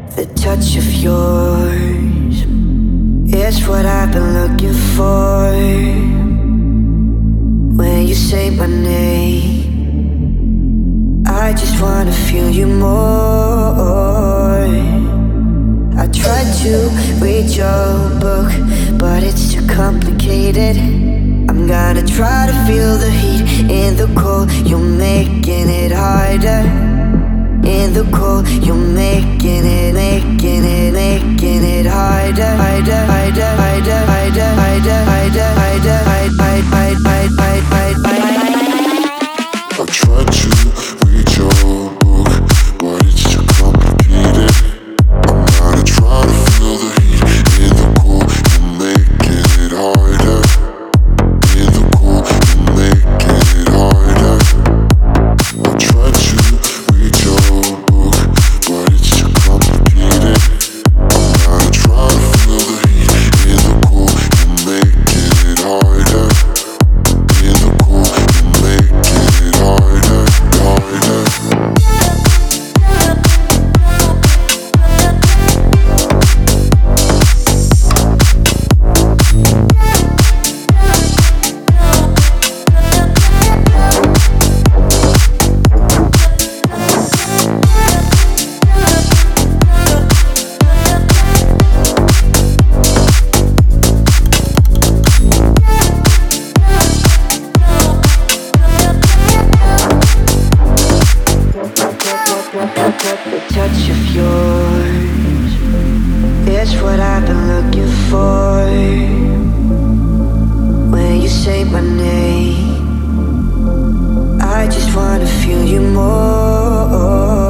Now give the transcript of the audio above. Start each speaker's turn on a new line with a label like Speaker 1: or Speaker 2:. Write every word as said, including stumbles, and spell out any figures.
Speaker 1: The touch of yours is what I've been looking for. When you say my name, I just wanna feel you more. I tried to read your book, but it's too complicated. I'm gonna try to feel the heat in the cold. You're making it harder. In the cold, you're making it, making it, making it harder, harder, harder, harder, harder, harder, harder, harder, harder, harder, harder, harder.
Speaker 2: I tried to read your book, but it's too complicated. I'm gonna try to feel the heat in the cold. You're making it harder. In the cold, you're making it harder. I tried to read your book, but it's too complicated. I'm gonna try to feel the heat in the cold. You're making it harder. In the cold, you're making it harder, harder.
Speaker 1: The touch of yours is what I've been looking for. When you say my name, I just wanna feel you more.